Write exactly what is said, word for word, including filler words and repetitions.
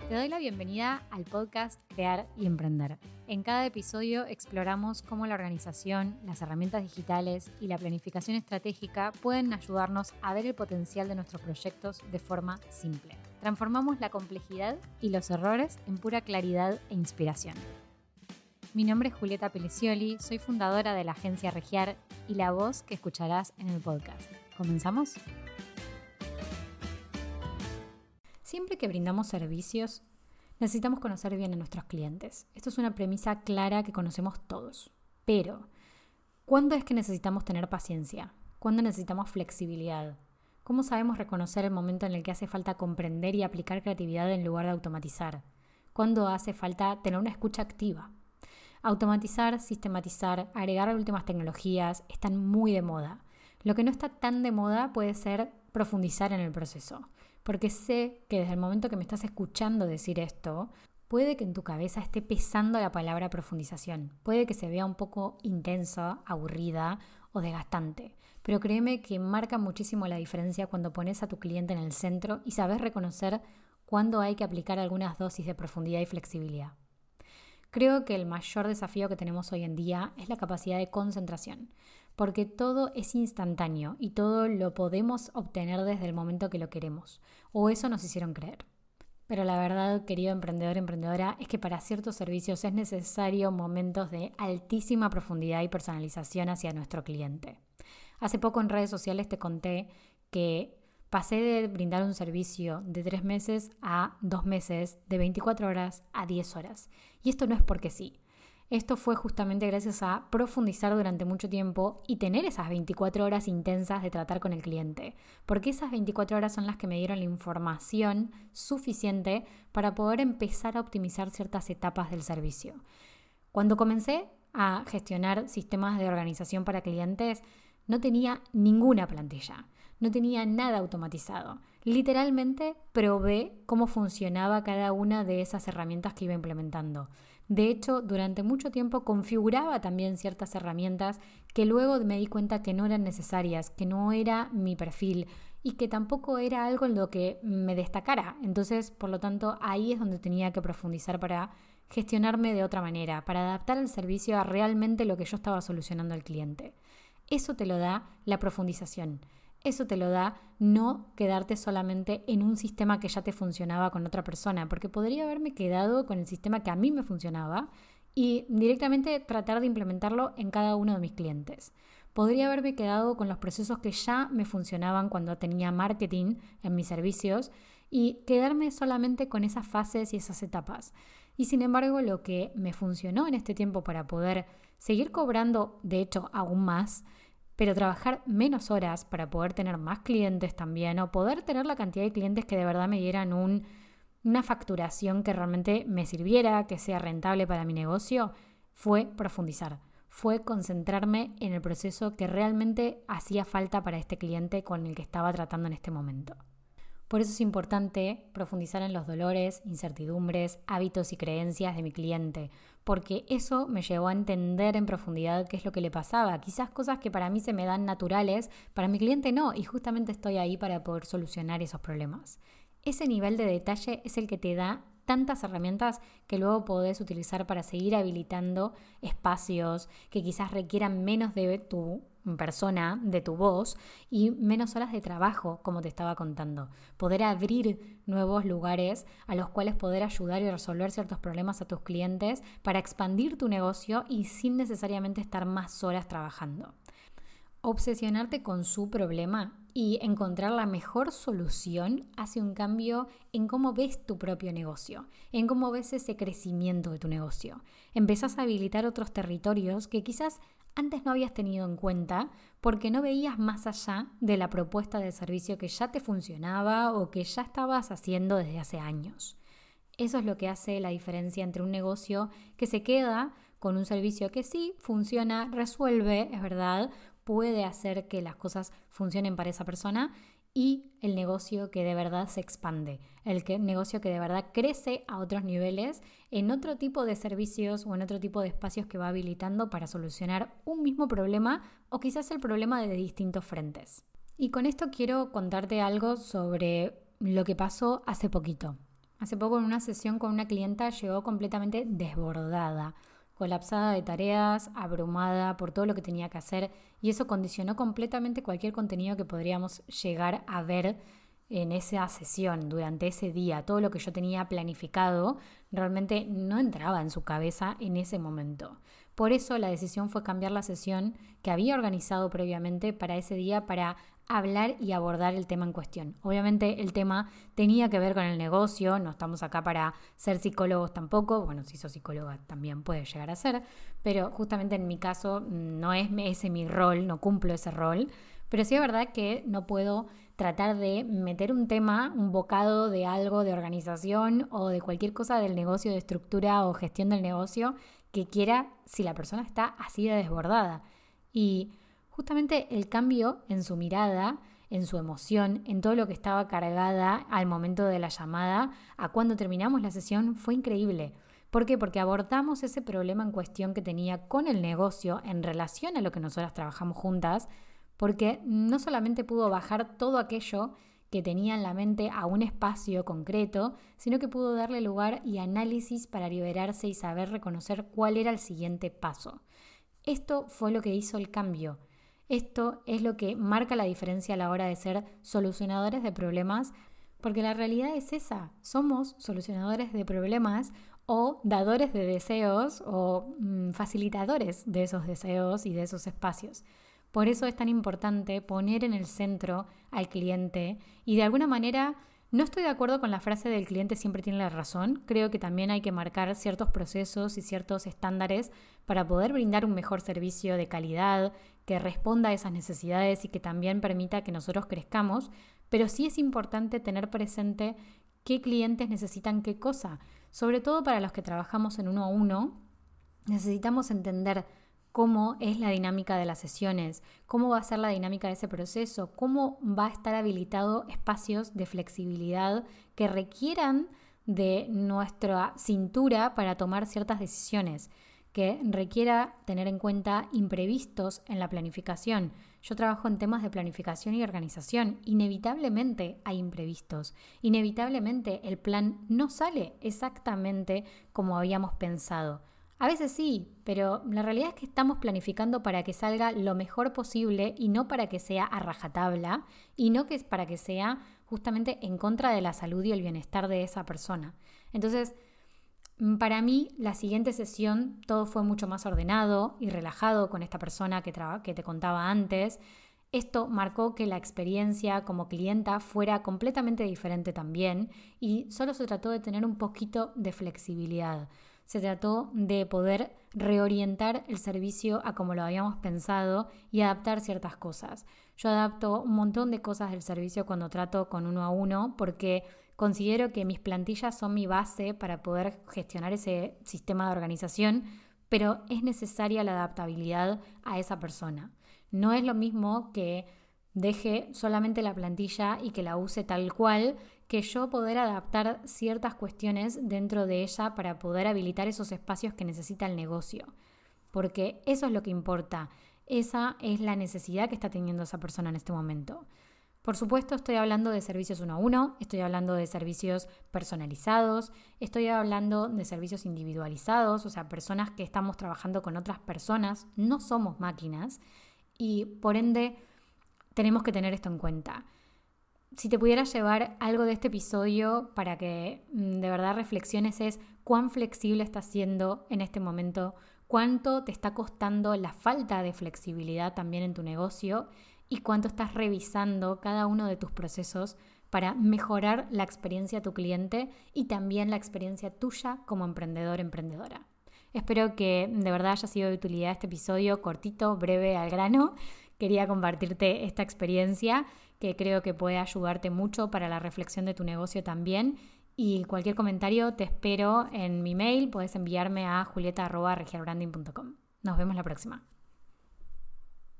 Te doy la bienvenida al podcast Crear y Emprender. En cada episodio exploramos cómo la organización, las herramientas digitales y la planificación estratégica pueden ayudarnos a ver el potencial de nuestros proyectos de forma simple. Transformamos la complejidad y los errores en pura claridad e inspiración. Mi nombre es Julieta Pelicioli, soy fundadora de la agencia Regiar y la voz que escucharás en el podcast. ¿Comenzamos? Siempre que brindamos servicios, necesitamos conocer bien a nuestros clientes. Esto es una premisa clara que conocemos todos. Pero, ¿cuándo es que necesitamos tener paciencia? ¿Cuándo necesitamos flexibilidad? ¿Cómo sabemos reconocer el momento en el que hace falta comprender y aplicar creatividad en lugar de automatizar? ¿Cuándo hace falta tener una escucha activa? Automatizar, sistematizar, agregar últimas tecnologías están muy de moda. Lo que no está tan de moda puede ser profundizar en el proceso. Porque sé que desde el momento que me estás escuchando decir esto, puede que en tu cabeza esté pesando la palabra profundización. Puede que se vea un poco intensa, aburrida o desgastante. Pero créeme que marca muchísimo la diferencia cuando pones a tu cliente en el centro y sabes reconocer cuándo hay que aplicar algunas dosis de profundidad y flexibilidad. Creo que el mayor desafío que tenemos hoy en día es la capacidad de concentración, porque todo es instantáneo y todo lo podemos obtener desde el momento que lo queremos, o eso nos hicieron creer. Pero la verdad, querido emprendedor, emprendedora, es que para ciertos servicios es necesario momentos de altísima profundidad y personalización hacia nuestro cliente. Hace poco en redes sociales te conté que pasé de brindar un servicio de tres meses a dos meses, de veinticuatro horas a diez horas. Y esto no es porque sí. Esto fue justamente gracias a profundizar durante mucho tiempo y tener esas veinticuatro horas intensas de tratar con el cliente. Porque esas veinticuatro horas son las que me dieron la información suficiente para poder empezar a optimizar ciertas etapas del servicio. Cuando comencé a gestionar sistemas de organización para clientes, no tenía ninguna plantilla. No tenía nada automatizado. Literalmente probé cómo funcionaba cada una de esas herramientas que iba implementando. De hecho, durante mucho tiempo configuraba también ciertas herramientas que luego me di cuenta que no eran necesarias, que no era mi perfil y que tampoco era algo en lo que me destacara. Entonces, por lo tanto, ahí es donde tenía que profundizar para gestionarme de otra manera, para adaptar el servicio a realmente lo que yo estaba solucionando al cliente. Eso te lo da la profundización. Eso te lo da no quedarte solamente en un sistema que ya te funcionaba con otra persona, porque podría haberme quedado con el sistema que a mí me funcionaba y directamente tratar de implementarlo en cada uno de mis clientes. Podría haberme quedado con los procesos que ya me funcionaban cuando tenía marketing en mis servicios y quedarme solamente con esas fases y esas etapas. Y sin embargo, lo que me funcionó en este tiempo para poder seguir cobrando, de hecho, aún más, pero trabajar menos horas para poder tener más clientes también o poder tener la cantidad de clientes que de verdad me dieran un, una facturación que realmente me sirviera, que sea rentable para mi negocio, fue profundizar, fue concentrarme en el proceso que realmente hacía falta para este cliente con el que estaba tratando en este momento. Por eso es importante profundizar en los dolores, incertidumbres, hábitos y creencias de mi cliente, porque eso me llevó a entender en profundidad qué es lo que le pasaba. Quizás cosas que para mí se me dan naturales, para mi cliente no, y justamente estoy ahí para poder solucionar esos problemas. Ese nivel de detalle es el que te da tantas herramientas que luego podés utilizar para seguir habilitando espacios que quizás requieran menos de tu persona, de tu voz y menos horas de trabajo, como te estaba contando. Poder abrir nuevos lugares a los cuales poder ayudar y resolver ciertos problemas a tus clientes para expandir tu negocio y sin necesariamente estar más horas trabajando. Obsesionarte con su problema y encontrar la mejor solución hace un cambio en cómo ves tu propio negocio, en cómo ves ese crecimiento de tu negocio. Empezás a habilitar otros territorios que quizás antes no habías tenido en cuenta porque no veías más allá de la propuesta de servicio que ya te funcionaba o que ya estabas haciendo desde hace años. Eso es lo que hace la diferencia entre un negocio que se queda con un servicio que sí funciona, resuelve, es verdad, puede hacer que las cosas funcionen para esa persona, y el negocio que de verdad se expande, el que, negocio que de verdad crece a otros niveles en otro tipo de servicios o en otro tipo de espacios que va habilitando para solucionar un mismo problema o quizás el problema de distintos frentes. Y con esto quiero contarte algo sobre lo que pasó hace poquito. hace poco en una sesión con una clienta llegó completamente desbordada, colapsada de tareas, abrumada por todo lo que tenía que hacer, y eso condicionó completamente cualquier contenido que podríamos llegar a ver en esa sesión, durante ese día. Todo lo que yo tenía planificado realmente no entraba en su cabeza en ese momento. Por eso la decisión fue cambiar la sesión que había organizado previamente para ese día para hablar y abordar el tema en cuestión. Obviamente el tema tenía que ver con el negocio, no estamos acá para ser psicólogos tampoco, bueno, si sos psicóloga también puede llegar a ser, pero justamente en mi caso no es ese mi rol, no cumplo ese rol, pero sí es verdad que no puedo tratar de meter un tema, un bocado de algo de organización o de cualquier cosa del negocio, de estructura o gestión del negocio que quiera si la persona está así de desbordada. Y justamente el cambio en su mirada, en su emoción, en todo lo que estaba cargada al momento de la llamada, a cuando terminamos la sesión, fue increíble. ¿Por qué? Porque abordamos ese problema en cuestión que tenía con el negocio en relación a lo que nosotras trabajamos juntas, porque no solamente pudo bajar todo aquello que tenía en la mente a un espacio concreto, sino que pudo darle lugar y análisis para liberarse y saber reconocer cuál era el siguiente paso. Esto fue lo que hizo el cambio. Esto es lo que marca la diferencia a la hora de ser solucionadores de problemas, porque la realidad es esa, somos solucionadores de problemas o dadores de deseos o mm, facilitadores de esos deseos y de esos espacios. Por eso es tan importante poner en el centro al cliente y de alguna manera no estoy de acuerdo con la frase del cliente siempre tiene la razón. Creo que también hay que marcar ciertos procesos y ciertos estándares para poder brindar un mejor servicio de calidad que responda a esas necesidades y que también permita que nosotros crezcamos, pero sí es importante tener presente qué clientes necesitan qué cosa. Sobre todo para los que trabajamos en uno a uno, necesitamos entender cómo es la dinámica de las sesiones, cómo va a ser la dinámica de ese proceso, cómo va a estar habilitado espacios de flexibilidad que requieran de nuestra cintura para tomar ciertas decisiones, que requiera tener en cuenta imprevistos en la planificación. Yo trabajo en temas de planificación y organización. Inevitablemente hay imprevistos. Inevitablemente el plan no sale exactamente como habíamos pensado. A veces sí, pero la realidad es que estamos planificando para que salga lo mejor posible y no para que sea a rajatabla y no que para que sea justamente en contra de la salud y el bienestar de esa persona. Entonces, para mí, la siguiente sesión todo fue mucho más ordenado y relajado con esta persona que, traba, que te contaba antes. Esto marcó que la experiencia como clienta fuera completamente diferente también y solo se trató de tener un poquito de flexibilidad. Se trató de poder reorientar el servicio a como lo habíamos pensado y adaptar ciertas cosas. Yo adapto un montón de cosas del servicio cuando trato con uno a uno porque considero que mis plantillas son mi base para poder gestionar ese sistema de organización, pero es necesaria la adaptabilidad a esa persona. No es lo mismo que deje solamente la plantilla y que la use tal cual, que yo poder adaptar ciertas cuestiones dentro de ella para poder habilitar esos espacios que necesita el negocio. Porque eso es lo que importa. Esa es la necesidad que está teniendo esa persona en este momento. Por supuesto, estoy hablando de servicios uno a uno, estoy hablando de servicios personalizados, estoy hablando de servicios individualizados, o sea, personas que estamos trabajando con otras personas, no somos máquinas y por ende tenemos que tener esto en cuenta. Si te pudiera llevar algo de este episodio para que de verdad reflexiones es cuán flexible estás siendo en este momento, cuánto te está costando la falta de flexibilidad también en tu negocio y cuánto estás revisando cada uno de tus procesos para mejorar la experiencia de tu cliente y también la experiencia tuya como emprendedor, emprendedora. Espero que de verdad haya sido de utilidad este episodio, cortito, breve, al grano. Quería compartirte esta experiencia que creo que puede ayudarte mucho para la reflexión de tu negocio también. Y cualquier comentario te espero en mi mail, puedes enviarme a julieta arroba regialbranding punto com. Nos vemos la próxima.